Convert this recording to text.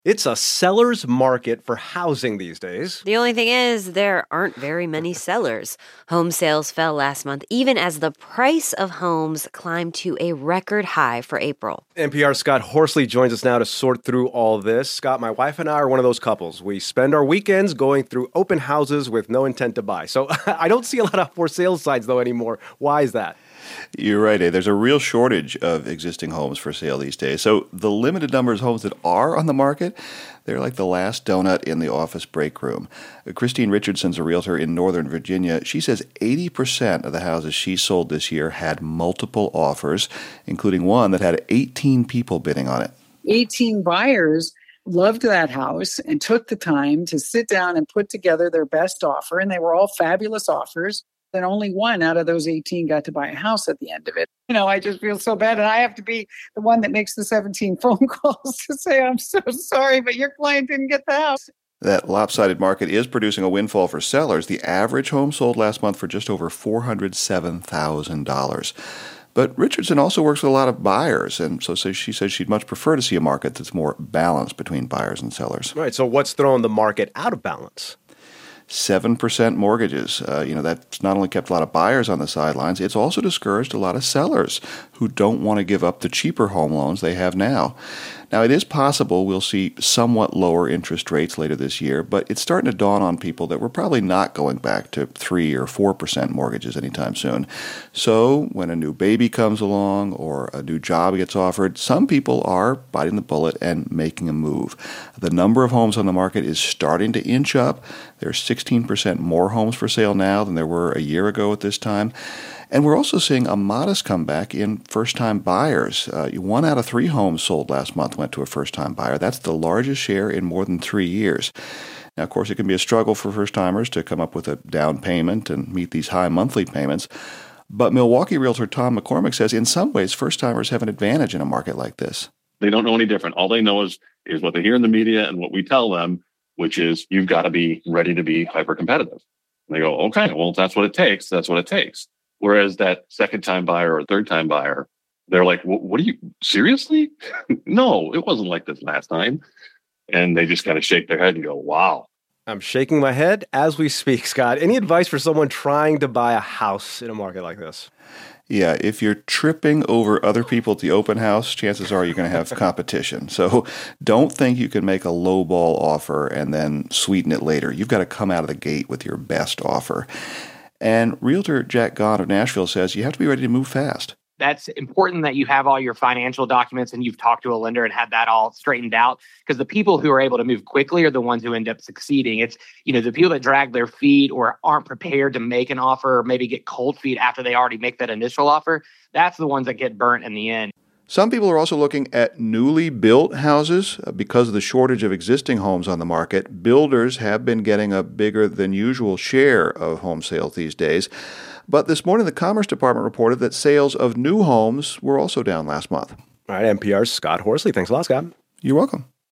It's a seller's market for housing these days. The only thing is, there aren't very many sellers. Home sales fell last month, even as the price of homes climbed to a record high for April. NPR's Scott Horsley joins us now to sort through all this. Scott, my wife and I are one of those couples. We spend our weekends going through open houses with no intent to buy. So I don't see a lot of for sale signs, though, anymore. Why is that? You're right, Dave. There's a real shortage of existing homes for sale these days. So the limited number of homes that are on the market, they're like the last donut in the office break room. Christine Richardson's a realtor in Northern Virginia. She says 80% of the houses she sold this year had multiple offers, including one that had 18 people bidding on it. 18 buyers loved that house and took the time to sit down and put together their best offer, and they were all fabulous offers. And only one out of those 18 got to buy a house at the end of it. I just feel so bad. And I have to be the one that makes the 17 phone calls to say, I'm so sorry, but your client didn't get the house. That lopsided market is producing a windfall for sellers. The average home sold last month for just over $407,000. But Richardson also works with a lot of buyers, and so she says she'd much prefer to see a market that's more balanced between buyers and sellers. Right, so what's throwing the market out of balance? 7% mortgages. That's not only kept a lot of buyers on the sidelines, it's also discouraged a lot of sellers who don't want to give up the cheaper home loans they have now. Now, it is possible we'll see somewhat lower interest rates later this year, but it's starting to dawn on people that we're probably not going back to 3 or 4% mortgages anytime soon. So when a new baby comes along or a new job gets offered, some people are biting the bullet and making a move. The number of homes on the market is starting to inch up. There's 16% more homes for sale now than there were a year ago at this time. And we're also seeing a modest comeback in first-time buyers. 1 out of 3 homes sold last month went to a first-time buyer. That's the largest share in more than 3 years. Now, of course, it can be a struggle for first-timers to come up with a down payment and meet these high monthly payments. But Milwaukee realtor Tom McCormick says in some ways first-timers have an advantage in a market like this. They don't know any different. All they know is what they hear in the media and what we tell them, which is you've got to be ready to be hyper-competitive. And they go, okay, well, that's what it takes. That's what it takes. Whereas that second-time buyer or third-time buyer, they're like, what are you, seriously? No, it wasn't like this last time. And they just kind of shake their head and go, wow. I'm shaking my head as we speak, Scott. Any advice for someone trying to buy a house in a market like this? Yeah, if you're tripping over other people at the open house, chances are you're going to have competition. So don't think you can make a lowball offer and then sweeten it later. You've got to come out of the gate with your best offer. And realtor Jack Gahn of Nashville says you have to be ready to move fast. That's important that you have all your financial documents and you've talked to a lender and had that all straightened out, because the people who are able to move quickly are the ones who end up succeeding. It's, the people that drag their feet or aren't prepared to make an offer or maybe get cold feet after they already make that initial offer. That's the ones that get burnt in the end. Some people are also looking at newly built houses. Because of the shortage of existing homes on the market, builders have been getting a bigger than usual share of home sales these days. But this morning, the Commerce Department reported that sales of new homes were also down last month. All right, NPR's Scott Horsley. Thanks a lot, Scott. You're welcome.